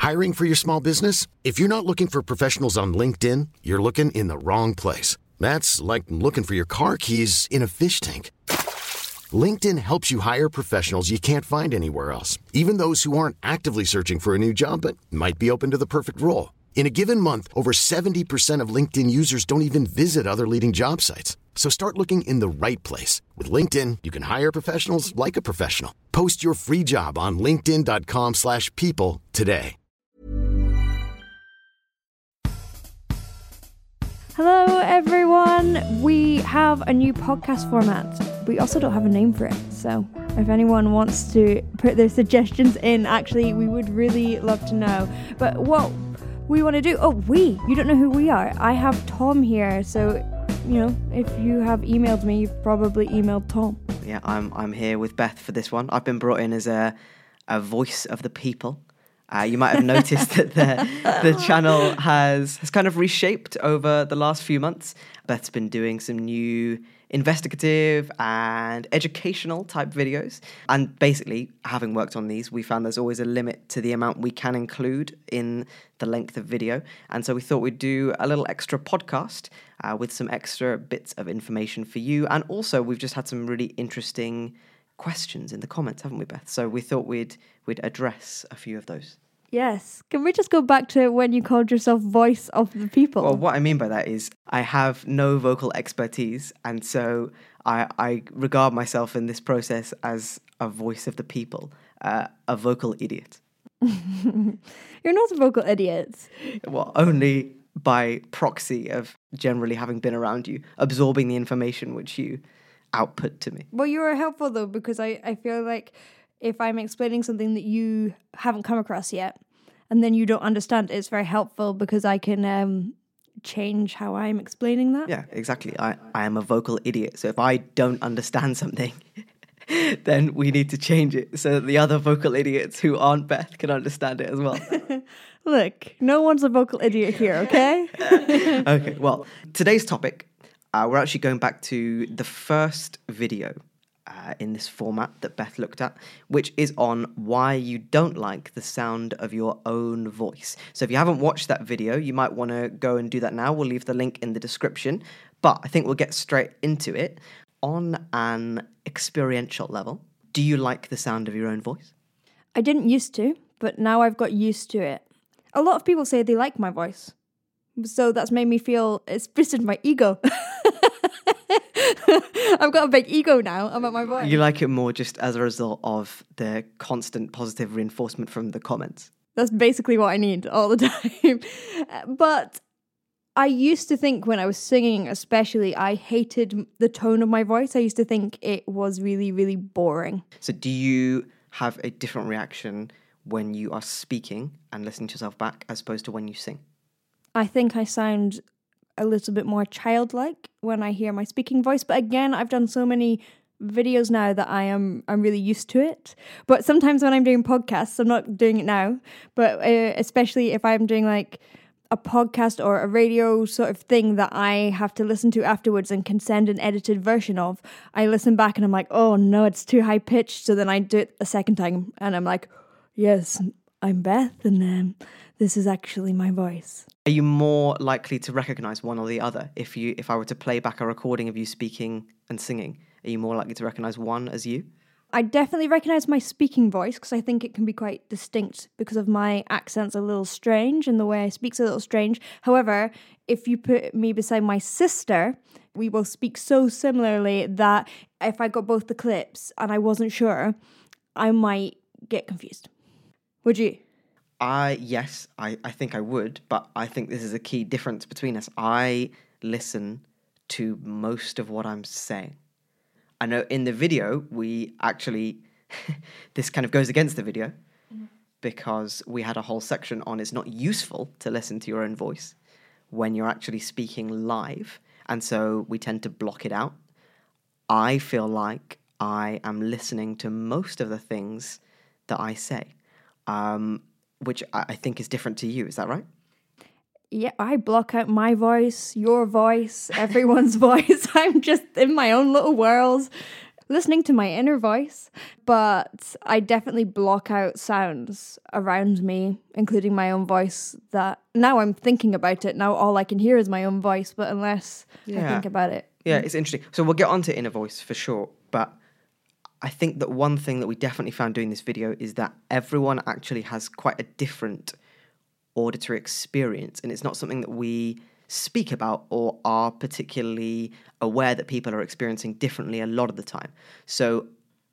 Hiring for your small business? If you're not looking for professionals on LinkedIn, you're looking in the wrong place. That's like looking for your car keys in a fish tank. LinkedIn helps you hire professionals you can't find anywhere else, even those who aren't actively searching for a new job but might be open to the perfect role. In a given month, over 70% of LinkedIn users don't even visit other leading job sites. So start looking in the right place. With LinkedIn, you can hire professionals like a professional. Post your free job on linkedin.com/people today. Hello, everyone. We have a new podcast format. We also don't have a name for it. So if anyone wants to put their suggestions in, actually, we would really love to know. But what we want to do... you don't know who we are. I have Tom here. So, if you have emailed me, you've probably emailed Tom. Yeah, I'm here with Beth for this one. I've been brought in as a voice of the people. You might have noticed that the channel has kind of reshaped over the last few months. Beth's been doing some new investigative and educational type videos. And basically, having worked on these, we found there's always a limit to the amount we can include in the length of video. And so we thought we'd do a little extra podcast with some extra bits of information for you. And also, we've just had some really interesting questions in the comments, haven't we, Beth? So we thought we'd address a few of those. Yes. Can we just go back to when you called yourself voice of the people? Well, what I mean by that is I have no vocal expertise, and so I regard myself in this process as a voice of the people, a vocal idiot. You're not a vocal idiot. Well, only by proxy of generally having been around you, absorbing the information which you output to me. Well, you are helpful, though, because I feel like if I'm explaining something that you haven't come across yet, and then you don't understand, it's very helpful because I can change how I'm explaining that. Yeah, exactly. I am a vocal idiot. So if I don't understand something, then we need to change it so that the other vocal idiots who aren't Beth can understand it as well. Look, no one's a vocal idiot here, okay? Okay, well, today's topic, we're actually going back to the first video in this format that Beth looked at, which is on why you don't like the sound of your own voice. So if you haven't watched that video, you might want to go and do that now. We'll leave the link in the description, but I think we'll get straight into it. On an experiential level, do you like the sound of your own voice? I didn't used to, but now I've got used to it. A lot of people say they like my voice, so that's made me feel, it's boosted my ego. I've got a big ego now about my voice. You like it more just as a result of the constant positive reinforcement from the comments. That's basically what I need all the time. But I used to think when I was singing especially, I hated the tone of my voice. I used to think it was really, really boring. So do you have a different reaction when you are speaking and listening to yourself back as opposed to when you sing? I think I sound a little bit more childlike when I hear my speaking voice. But again, I've done so many videos now that I'm really used to it. But sometimes when I'm doing podcasts, I'm not doing it now, but especially if I'm doing like a podcast or a radio sort of thing that I have to listen to afterwards and can send an edited version of, I listen back and I'm like, oh no, it's too high pitched. So then I do it a second time and I'm like, yes, I'm Beth, and this is actually my voice. Are you more likely to recognize one or the other? If I were to play back a recording of you speaking and singing, are you more likely to recognize one as you? I definitely recognize my speaking voice because I think it can be quite distinct because of my accent's a little strange and the way I speak's a little strange. However, if you put me beside my sister, we both speak so similarly that if I got both the clips and I wasn't sure, I might get confused. Would you? Yes, I think I would, but I think this is a key difference between us. I listen to most of what I'm saying. I know in the video, we actually, this kind of goes against the video because we had a whole section on it's not useful to listen to your own voice when you're actually speaking live. And so we tend to block it out. I feel like I am listening to most of the things that I say. Which I think is different to you. Is that right? Yeah, I block out my voice, your voice, everyone's voice. I'm just in my own little world. listening to my inner voice, but I definitely block out sounds around me, including my own voice, that now I'm thinking about it. Now all I can hear is my own voice, but unless I think about it. Yeah, it's interesting. So we'll get onto inner voice for sure, but I think that one thing that we definitely found doing this video is that everyone actually has quite a different auditory experience, and it's not something that we speak about or are particularly aware that people are experiencing differently a lot of the time. So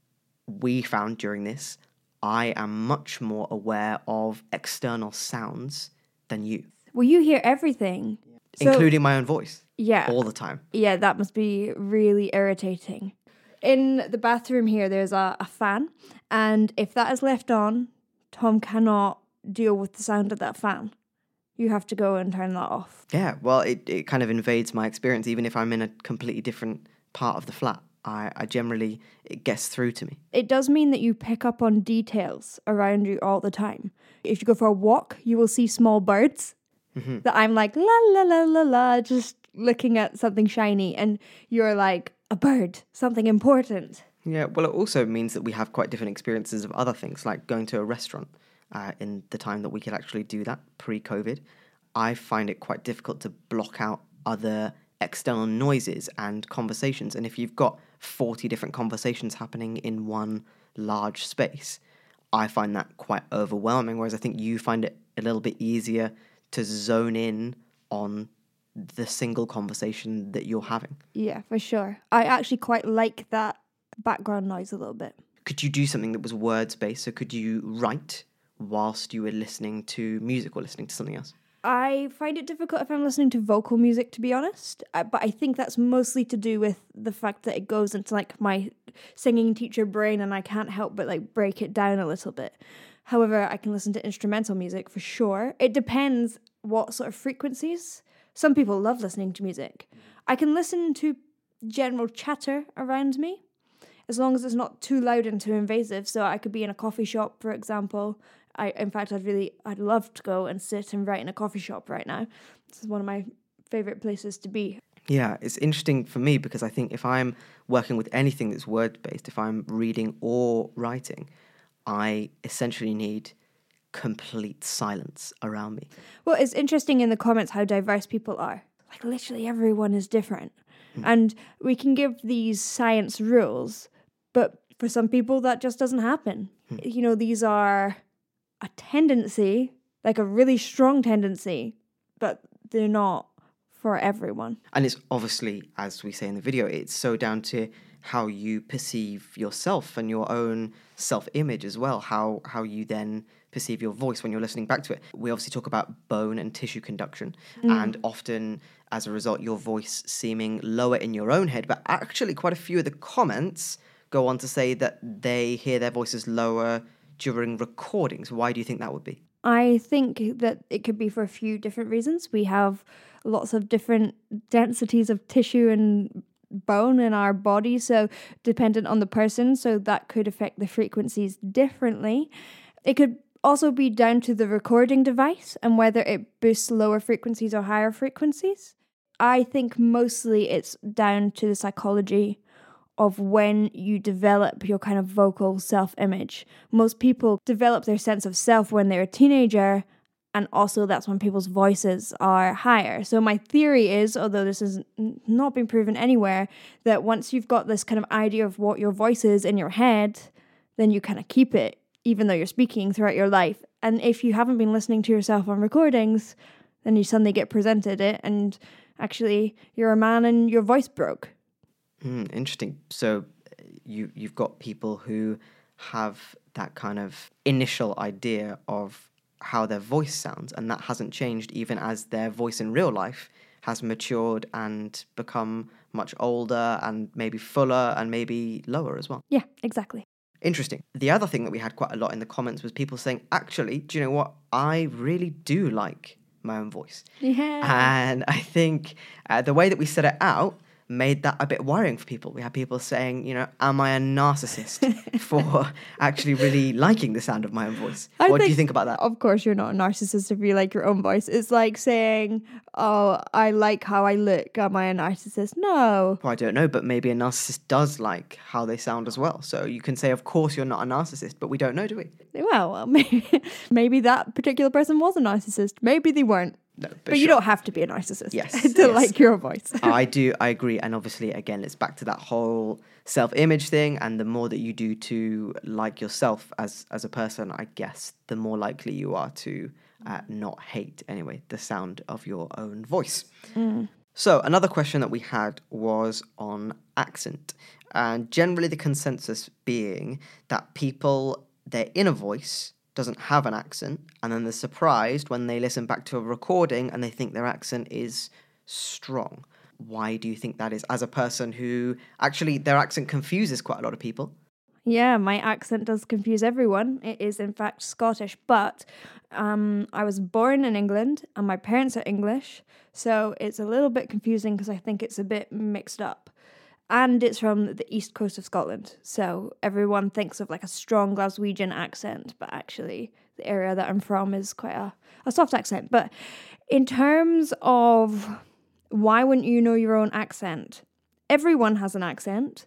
we found during this, I am much more aware of external sounds than you. Well, you hear everything. Including my own voice. Yeah. All the time. Yeah, that must be really irritating. In the bathroom here, there's a fan, and if that is left on, Tom cannot deal with the sound of that fan. You have to go and turn that off. Yeah, well, it kind of invades my experience, even if I'm in a completely different part of the flat. I generally, it gets through to me. It does mean that you pick up on details around you all the time. If you go for a walk, you will see small birds that I'm like, la la la la la, just looking at something shiny, and you're like, a bird, something important. Yeah, well, it also means that we have quite different experiences of other things, like going to a restaurant in the time that we could actually do that pre-COVID. I find it quite difficult to block out other external noises and conversations. And if you've got 40 different conversations happening in one large space, I find that quite overwhelming, whereas I think you find it a little bit easier to zone in on the single conversation that you're having. Yeah, for sure. I actually quite like that background noise a little bit. Could you do something that was words-based? So could you write whilst you were listening to music or listening to something else? I find it difficult if I'm listening to vocal music, to be honest. But I think that's mostly to do with the fact that it goes into like my singing teacher brain, and I can't help but like break it down a little bit. However, I can listen to instrumental music for sure. It depends what sort of frequencies. Some people love listening to music. I can listen to general chatter around me, as long as it's not too loud and too invasive. So I could be in a coffee shop, for example. I'd love to go and sit and write in a coffee shop right now. This is one of my favorite places to be. Yeah, it's interesting for me because I think if I'm working with anything that's word-based, if I'm reading or writing, I essentially need complete silence around me. Well, it's interesting in the comments how diverse people are. Like literally everyone is different. And we can give these science rules, but for some people that just doesn't happen. You know, these are a tendency, like a really strong tendency, but they're not for everyone. And it's obviously, as we say in the video, it's so down to how you perceive yourself and your own self-image as well, how you then perceive your voice when you're listening back to it. We obviously talk about bone and tissue conduction, and often as a result your voice seeming lower in your own head, but actually quite a few of the comments go on to say that they hear their voices lower during recordings. Why do you think that would be? I think that it could be for a few different reasons. We have lots of different densities of tissue and bone in our body, so dependent on the person, so that could affect the frequencies differently. It could also be down to the recording device and whether it boosts lower frequencies or higher frequencies. I think mostly it's down to the psychology of when you develop your kind of vocal self-image. Most people develop their sense of self when they're a teenager, and also that's when people's voices are higher. So my theory is, although this has not been proven anywhere, that once you've got this kind of idea of what your voice is in your head, then you kind of keep it, even though you're speaking throughout your life. And if you haven't been listening to yourself on recordings, then you suddenly get presented it, and actually you're a man and your voice broke. Interesting. So you've got people who have that kind of initial idea of how their voice sounds, and that hasn't changed even as their voice in real life has matured and become much older and maybe fuller and maybe lower as well. Yeah, exactly. Interesting. The other thing that we had quite a lot in the comments was people saying, actually, do you know what? I really do like my own voice. Yeah. And I think the way that we set it out made that a bit worrying for people. We had people saying, am I a narcissist for actually really liking the sound of my own voice? What do you think about that? Of course, you're not a narcissist if you like your own voice. It's like saying, oh, I like how I look. Am I a narcissist? No. Well, I don't know, but maybe a narcissist does like how they sound as well. So you can say, of course, you're not a narcissist, but we don't know, do we? Well, maybe that particular person was a narcissist. Maybe they weren't. No, but you don't have to be a narcissist yes, to like your voice. I agree. And obviously, again, it's back to that whole self-image thing. And the more that you do to like yourself as a person, I guess, the more likely you are to not hate, anyway, the sound of your own voice. So another question that we had was on accent. And generally the consensus being that people, their inner voice doesn't have an accent, and then they're surprised when they listen back to a recording and they think their accent is strong. Why do you think that is, as a person who actually their accent confuses quite a lot of people? Yeah, my accent does confuse everyone. It is in fact Scottish, but I was born in England and my parents are English, so it's a little bit confusing because I think it's a bit mixed up. And it's from the east coast of Scotland, so everyone thinks of like a strong Glaswegian accent, but actually the area that I'm from is quite a soft accent. But in terms of why wouldn't you know your own accent? Everyone has an accent,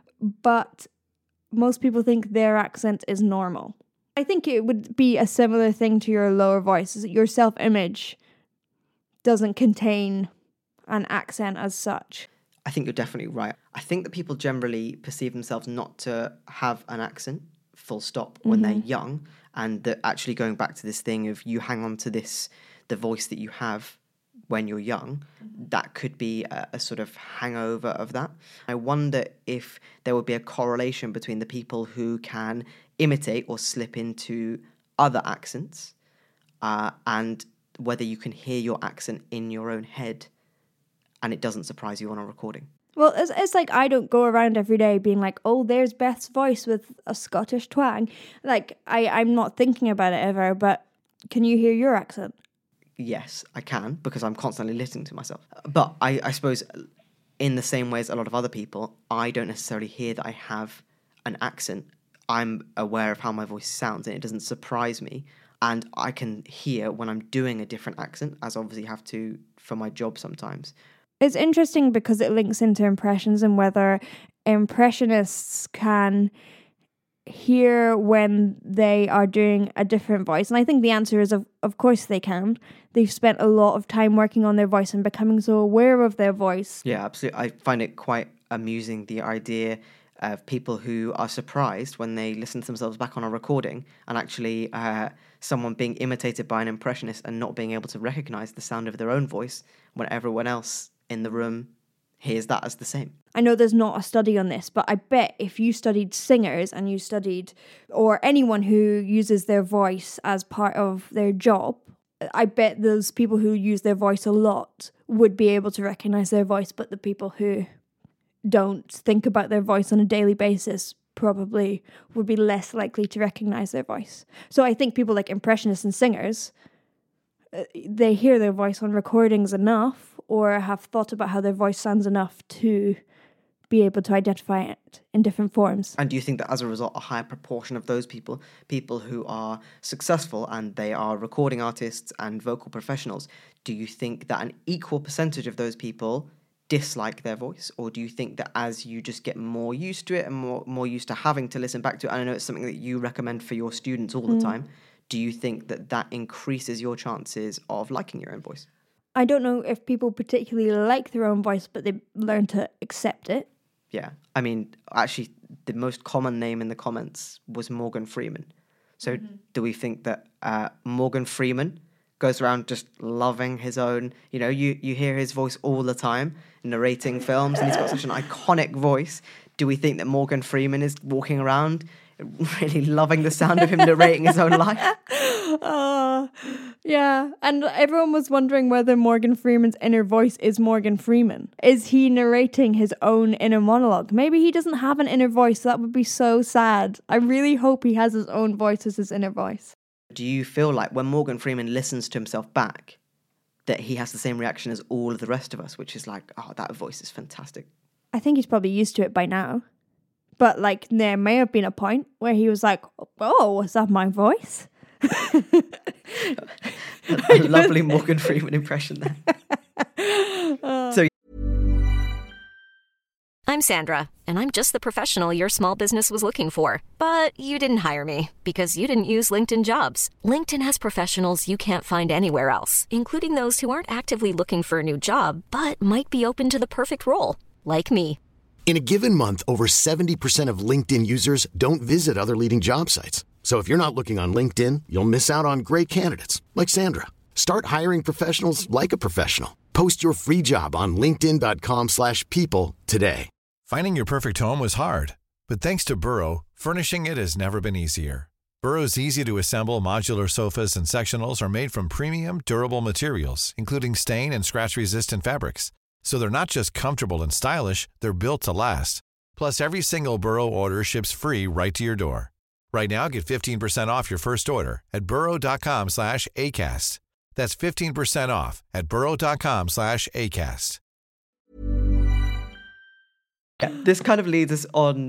but most people think their accent is normal. I think it would be a similar thing to your lower voice, is that your self-image doesn't contain an accent as such. I think you're definitely right. I think that people generally perceive themselves not to have an accent, full stop, when they're young, and that actually going back to this thing of you hang on to the voice that you have when you're young, that could be a sort of hangover of that. I wonder if there would be a correlation between the people who can imitate or slip into other accents and whether you can hear your accent in your own head and it doesn't surprise you on a recording. Well, it's like I don't go around every day being like, oh, there's Beth's voice with a Scottish twang. Like, I'm not thinking about it ever, but can you hear your accent? Yes, I can, because I'm constantly listening to myself. But I suppose in the same way as a lot of other people, I don't necessarily hear that I have an accent. I'm aware of how my voice sounds and it doesn't surprise me. And I can hear when I'm doing a different accent, as obviously have to for my job sometimes. It's interesting because it links into impressions and whether impressionists can hear when they are doing a different voice. And I think the answer is of course they can. They've spent a lot of time working on their voice and becoming so aware of their voice. Yeah, absolutely. I find it quite amusing, the idea of people who are surprised when they listen to themselves back on a recording and actually someone being imitated by an impressionist and not being able to recognize the sound of their own voice when everyone else in the room hears that as the same. I know there's not a study on this, but I bet if you studied singers and you studied, or anyone who uses their voice as part of their job, I bet those people who use their voice a lot would be able to recognize their voice, but the people who don't think about their voice on a daily basis probably would be less likely to recognize their voice. So I think people like impressionists and singers, they hear their voice on recordings enough or have thought about how their voice sounds enough to be able to identify it in different forms. And do you think that as a result, a higher proportion of those people who are successful and they are recording artists and vocal professionals, do you think that an equal percentage of those people dislike their voice? Or do you think that as you just get more used to it and more used to having to listen back to it, and I know it's something that you recommend for your students all the time, do you think that increases your chances of liking your own voice? I don't know if people particularly like their own voice, but they learn to accept it. Yeah. I mean, actually, the most common name in the comments was Morgan Freeman. So do we think that Morgan Freeman goes around just loving his own, you hear his voice all the time, narrating films, and he's got such an iconic voice. Do we think that Morgan Freeman is walking around really loving the sound of him narrating his own life? Yeah, and everyone was wondering whether Morgan Freeman's inner voice is Morgan Freeman. Is he narrating his own inner monologue? Maybe he doesn't have an inner voice. That would be so sad. I really hope he has his own voice as his inner voice. Do you feel like when Morgan Freeman listens to himself back, that he has the same reaction as all of the rest of us, which is like, oh, that voice is fantastic. I think he's probably used to it by now. But like there may have been a point where he was like, oh, was that my voice? A lovely Morgan Freeman impression there. So I'm Sandra, and I'm just the professional your small business was looking for. But you didn't hire me because you didn't use LinkedIn Jobs. LinkedIn has professionals you can't find anywhere else, including those who aren't actively looking for a new job, but might be open to the perfect role, like me. In a given month, over 70% of LinkedIn users don't visit other leading job sites. So if you're not looking on LinkedIn, you'll miss out on great candidates like Sandra. Start hiring professionals like a professional. Post your free job on linkedin.com/people today. Finding your perfect home was hard, but thanks to Burrow, furnishing it has never been easier. Burrow's easy-to-assemble modular sofas and sectionals are made from premium, durable materials, including stain and scratch-resistant fabrics. So they're not just comfortable and stylish, they're built to last. Plus, every single Burrow order ships free right to your door. Right now, get 15% off your first order at burrow.com/ACAST. That's 15% off at burrow.com/ACAST. yeah, this kind of leads us on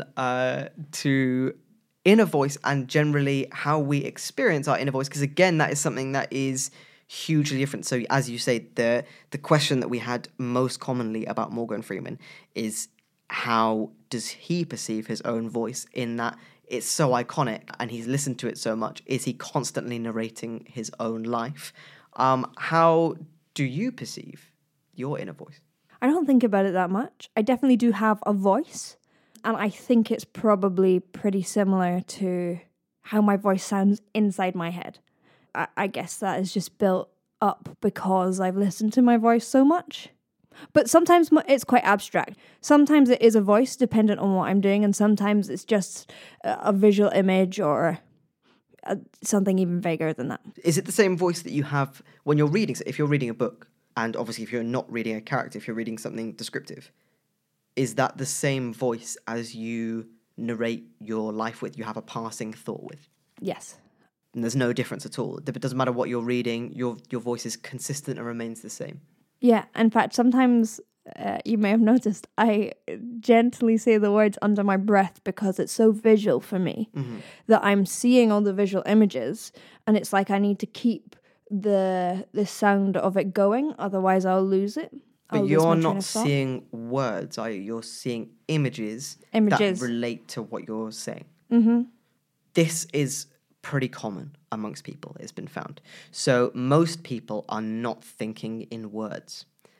to inner voice and generally how we experience our inner voice. Because again, that is something that is hugely different. So as you say, the question that we had most commonly about Morgan Freeman is how does he perceive his own voice, in that it's so iconic and he's listened to it so much. Is he constantly narrating his own life? How do you perceive your inner voice? I don't think about it that much. I definitely do have a voice, and I think it's probably pretty similar to how my voice sounds inside my head. I guess that is just built up because I've listened to my voice so much. But sometimes it's quite abstract. Sometimes it is a voice dependent on what I'm doing, and sometimes it's just a visual image or something even vaguer than that. Is it the same voice that you have when you're reading? If you're reading a book, and obviously if you're not reading a character, if you're reading something descriptive, is that the same voice as you narrate your life with, you have a passing thought with? Yes. And there's no difference at all. It doesn't matter what you're reading, your voice is consistent and remains the same. Yeah, in fact, sometimes you may have noticed I gently say the words under my breath because it's so visual for me that I'm seeing all the visual images, and it's like I need to keep the sound of it going, otherwise I'll lose it. But you're not seeing words, are you? You're seeing images that relate to what you're saying. Mm-hmm. This is pretty common amongst people, it's been found. So most people are not thinking in words.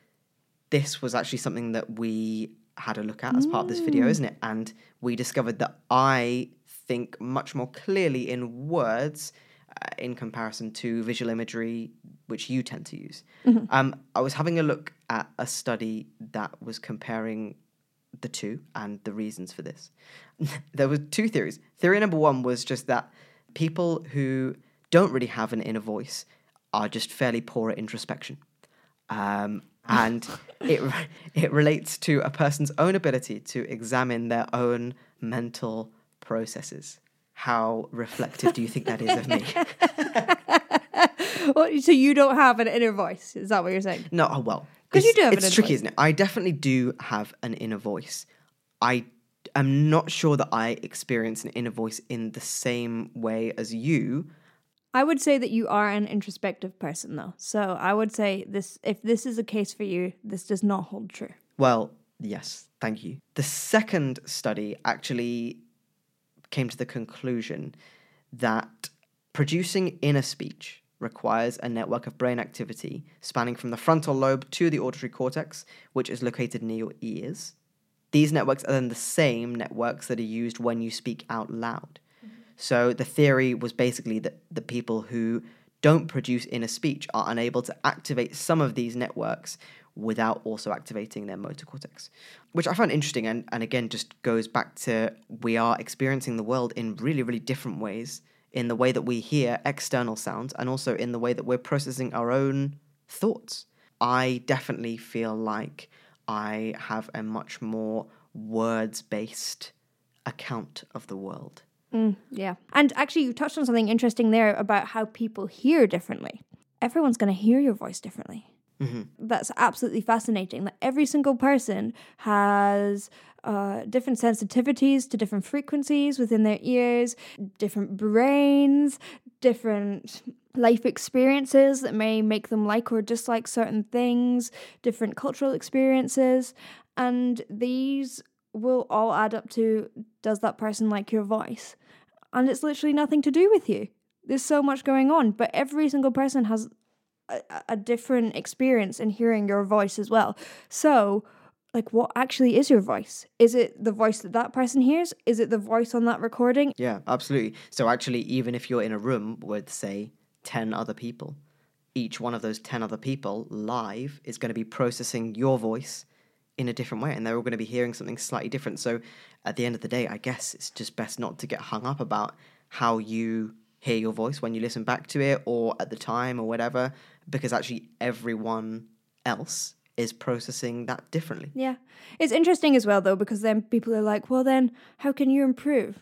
This was actually something that we had a look at as part of this video, isn't it? And we discovered that I think much more clearly in words in comparison to visual imagery, which you tend to use. Mm-hmm. I was having a look at a study that was comparing the two and the reasons for this. There were two theories. Theory number one was just that people who don't really have an inner voice are just fairly poor at introspection. And it relates to a person's own ability to examine their own mental processes. How reflective do you think that is of me? Well, so you don't have an inner voice? Is that what you're saying? No, well, because you do have an inner voice. It's tricky, isn't it? I definitely do have an inner voice. I'm not sure that I experience an inner voice in the same way as you. I would say that you are an introspective person, though. So I would say this: if this is a case for you, this does not hold true. Well, yes, thank you. The second study actually came to the conclusion that producing inner speech requires a network of brain activity spanning from the frontal lobe to the auditory cortex, which is located near your ears. These networks are then the same networks that are used when you speak out loud. Mm-hmm. So the theory was basically that the people who don't produce inner speech are unable to activate some of these networks without also activating their motor cortex, which I find interesting and again just goes back to we are experiencing the world in really, really different ways, in the way that we hear external sounds and also in the way that we're processing our own thoughts. I definitely feel like I have a much more words-based account of the world. Yeah. And actually, you touched on something interesting there about how people hear differently. Everyone's going to hear your voice differently. That's absolutely fascinating. That every single person has different sensitivities to different frequencies within their ears, different brains, different life experiences that may make them like or dislike certain things, different cultural experiences, and these will all add up to, does that person like your voice? And it's literally nothing to do with you. There's so much going on, but every single person has a different experience in hearing your voice as well. So, like, what actually is your voice? Is it the voice that that person hears? Is it the voice on that recording? Yeah, absolutely. So actually, even if you're in a room with, say, 10 other people, each one of those 10 other people live is going to be processing your voice in a different way, and they're all going to be hearing something slightly different. So at the end of the day, I guess it's just best not to get hung up about how you hear your voice when you listen back to it or at the time or whatever, because actually everyone else is processing that differently. Yeah. It's interesting as well, though, because then people are like, well, then how can you improve?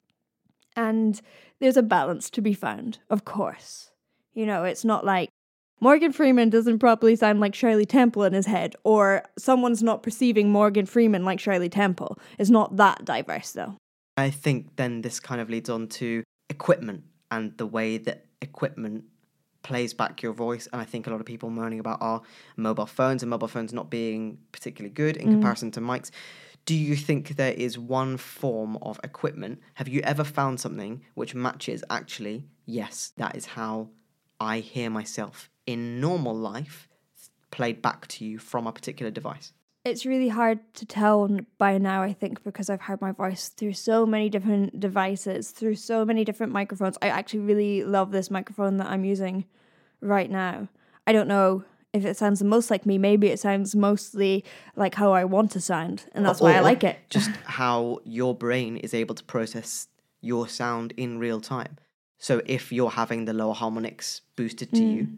And there's a balance to be found, of course. You know, it's not like Morgan Freeman doesn't properly sound like Shirley Temple in his head, or someone's not perceiving Morgan Freeman like Shirley Temple. It's not that diverse, though. I think then this kind of leads on to equipment and the way that equipment plays back your voice. And I think a lot of people moaning about our mobile phones and mobile phones not being particularly good in comparison to mics. Do you think there is one form of equipment? Have you ever found something which matches actually, yes, that is how I hear myself in normal life played back to you from a particular device? It's really hard to tell by now, I think, because I've heard my voice through so many different devices, through so many different microphones. I actually really love this microphone that I'm using right now. I don't know if it sounds the most like me. Maybe it sounds mostly like how I want to sound, and that's why I like it. Just how your brain is able to process your sound in real time. So if you're having the lower harmonics boosted to you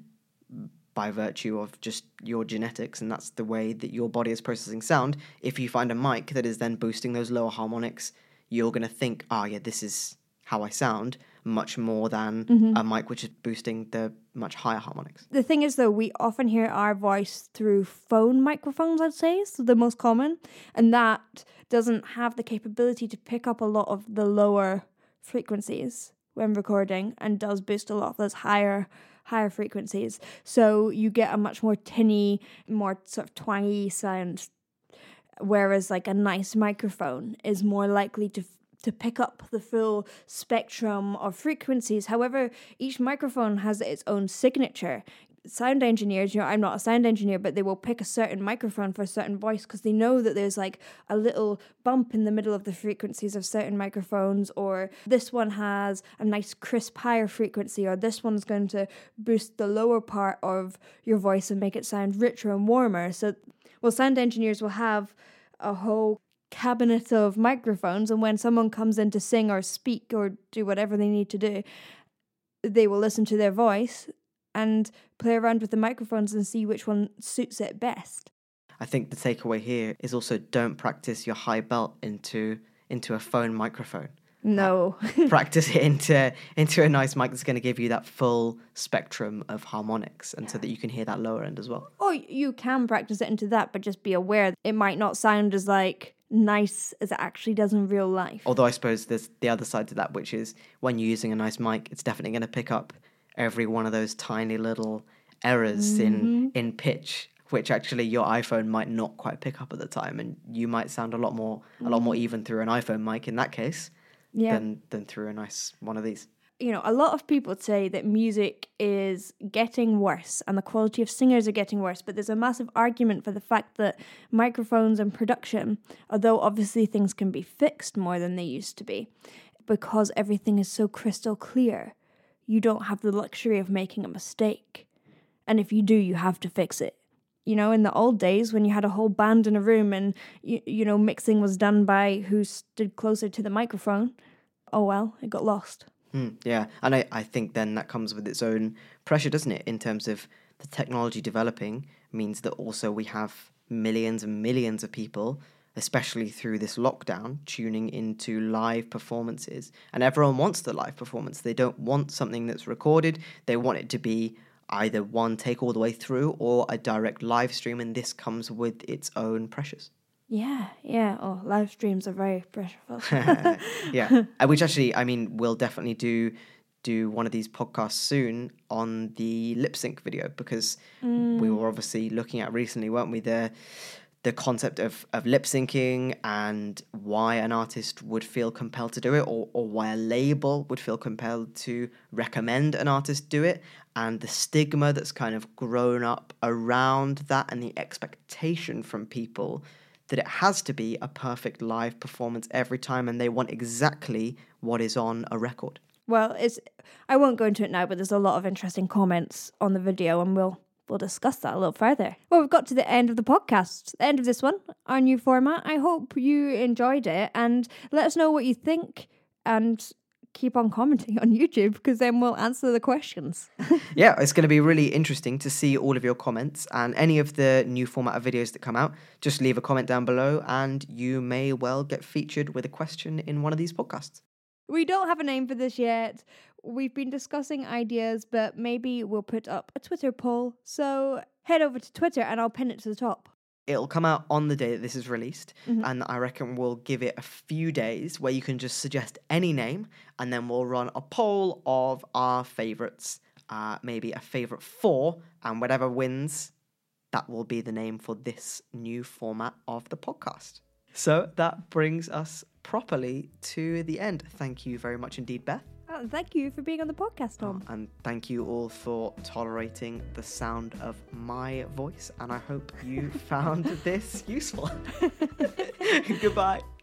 by virtue of just your genetics, and that's the way that your body is processing sound, if you find a mic that is then boosting those lower harmonics, you're going to think, oh yeah, this is how I sound, much more than a mic which is boosting the much higher harmonics. The thing is, though, we often hear our voice through phone microphones, I'd say, is the most common, and that doesn't have the capability to pick up a lot of the lower frequencies when recording, and does boost a lot of those higher frequencies. So you get a much more tinny, more sort of twangy sound, whereas like a nice microphone is more likely to pick up the full spectrum of frequencies. However, each microphone has its own signature. Sound engineers, I'm not a sound engineer, but they will pick a certain microphone for a certain voice because they know that there's like a little bump in the middle of the frequencies of certain microphones, or this one has a nice crisp higher frequency, or this one's going to boost the lower part of your voice and make it sound richer and warmer. So, sound engineers will have a whole cabinet of microphones, and when someone comes in to sing or speak or do whatever they need to do, they will listen to their voice and play around with the microphones and see which one suits it best. I think the takeaway here is also don't practice your high belt into a phone microphone. No. Practice it into a nice mic that's going to give you that full spectrum of harmonics, and so that you can hear that lower end as well. Or you can practice it into that, but just be aware it might not sound as like nice as it actually does in real life. Although I suppose there's the other side to that, which is when you're using a nice mic, it's definitely going to pick up every one of those tiny little errors in pitch, which actually your iPhone might not quite pick up at the time, and you might sound a lot more even through an iPhone mic in that case than through a nice one of these. You know, a lot of people say that music is getting worse and the quality of singers are getting worse, but there's a massive argument for the fact that microphones and production, although obviously things can be fixed more than they used to be, because everything is so crystal clear, you don't have the luxury of making a mistake. And if you do, you have to fix it. You know, in the old days when you had a whole band in a room and, you know, mixing was done by who stood closer to the microphone, oh well, it got lost. Yeah, and I think then that comes with its own pressure, doesn't it? In terms of the technology developing means that also we have millions and millions of people, especially through this lockdown, tuning into live performances. And everyone wants the live performance. They don't want something that's recorded. They want it to be either one take all the way through or a direct live stream, and this comes with its own pressures. Yeah. Oh, live streams are very pressureful. Yeah, which actually, I mean, we'll definitely do one of these podcasts soon on the lip sync video, because we were obviously looking at recently, weren't we, the concept of lip syncing and why an artist would feel compelled to do it, or why a label would feel compelled to recommend an artist do it, and the stigma that's kind of grown up around that, and the expectation from people that it has to be a perfect live performance every time, and they want exactly what is on a record. Well, I won't go into it now, but there's a lot of interesting comments on the video, and we'll discuss that a little further. Well, we've got to the end of the podcast, the end of this one, our new format. I hope you enjoyed it, and let us know what you think, and keep on commenting on YouTube, because then we'll answer the questions. Yeah, it's going to be really interesting to see all of your comments, and any of the new format of videos that come out, just leave a comment down below and you may well get featured with a question in one of these podcasts. We don't have a name for this yet. We've been discussing ideas, but maybe we'll put up a Twitter poll. So head over to Twitter and I'll pin it to the top. It'll come out on the day that this is released, and I reckon we'll give it a few days where you can just suggest any name, and then we'll run a poll of our favourites, maybe a favourite 4, and whatever wins, that will be the name for this new format of the podcast. So that brings us properly to the end. Thank you very much indeed, Beth. Thank you for being on the podcast, Tom. And thank you all for tolerating the sound of my voice. And I hope you found this useful. Goodbye.